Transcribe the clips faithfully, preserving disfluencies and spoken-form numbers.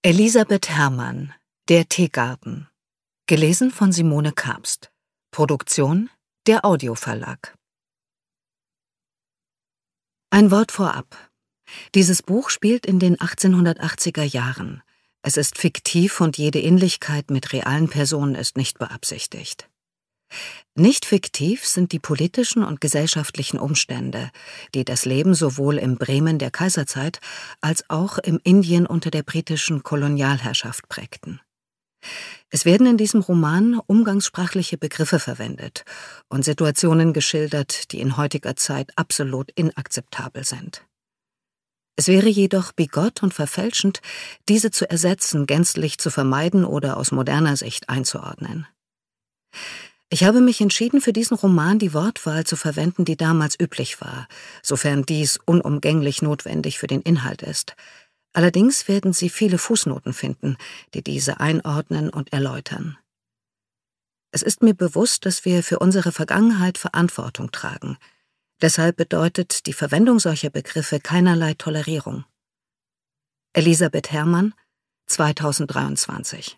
Elisabeth Herrmann, Der Teegarten. Gelesen von Simone Kabst. Produktion der Audioverlag. Ein Wort vorab. Dieses Buch spielt in den achtzehnhundertachtziger Jahren. Es ist fiktiv und jede Ähnlichkeit mit realen Personen ist nicht beabsichtigt. Nicht fiktiv sind die politischen und gesellschaftlichen Umstände, die das Leben sowohl im Bremen der Kaiserzeit als auch im Indien unter der britischen Kolonialherrschaft prägten. Es werden in diesem Roman umgangssprachliche Begriffe verwendet und Situationen geschildert, die in heutiger Zeit absolut inakzeptabel sind. Es wäre jedoch bigott und verfälschend, diese zu ersetzen, gänzlich zu vermeiden oder aus moderner Sicht einzuordnen. Ich habe mich entschieden, für diesen Roman die Wortwahl zu verwenden, die damals üblich war, sofern dies unumgänglich notwendig für den Inhalt ist. Allerdings werden Sie viele Fußnoten finden, die diese einordnen und erläutern. Es ist mir bewusst, dass wir für unsere Vergangenheit Verantwortung tragen. Deshalb bedeutet die Verwendung solcher Begriffe keinerlei Tolerierung. Elisabeth Herrmann, zweitausenddreiundzwanzig.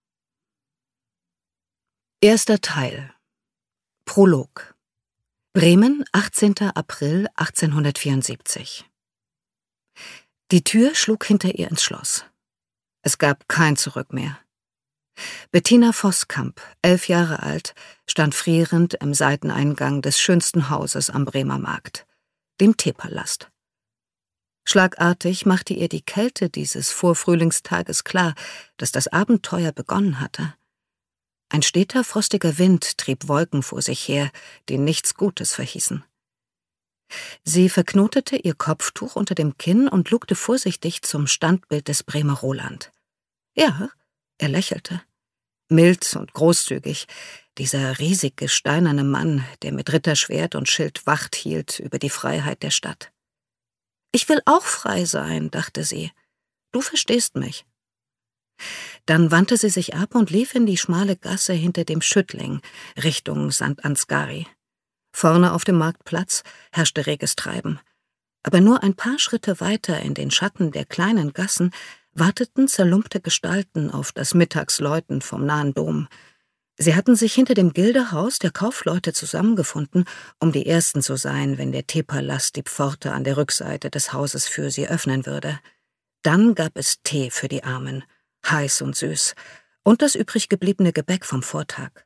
Erster Teil. Prolog. Bremen, achtzehnter April achtzehnhundertvierundsiebzig. Die Tür schlug hinter ihr ins Schloss. Es gab kein Zurück mehr. Bettina Voskamp, elf Jahre alt, stand frierend im Seiteneingang des schönsten Hauses am Bremer Markt, dem Teepalast. Schlagartig machte ihr die Kälte dieses Vorfrühlingstages klar, dass das Abenteuer begonnen hatte. Ein steter, frostiger Wind trieb Wolken vor sich her, die nichts Gutes verhießen. Sie verknotete ihr Kopftuch unter dem Kinn und lugte vorsichtig zum Standbild des Bremer Roland. Ja, er lächelte. Mild und großzügig, dieser riesige steinerne Mann, der mit Ritterschwert und Schild Wacht hielt über die Freiheit der Stadt. »Ich will auch frei sein«, dachte sie. »Du verstehst mich.« Dann wandte sie sich ab und lief in die schmale Gasse hinter dem Schüttling, Richtung Sankt Ansgari. Vorne auf dem Marktplatz herrschte reges Treiben. Aber nur ein paar Schritte weiter in den Schatten der kleinen Gassen warteten zerlumpte Gestalten auf das Mittagsläuten vom nahen Dom. Sie hatten sich hinter dem Gildehaus der Kaufleute zusammengefunden, um die Ersten zu sein, wenn der Teepalast die Pforte an der Rückseite des Hauses für sie öffnen würde. Dann gab es Tee für die Armen, heiß und süß, und das übrig gebliebene Gebäck vom Vortag.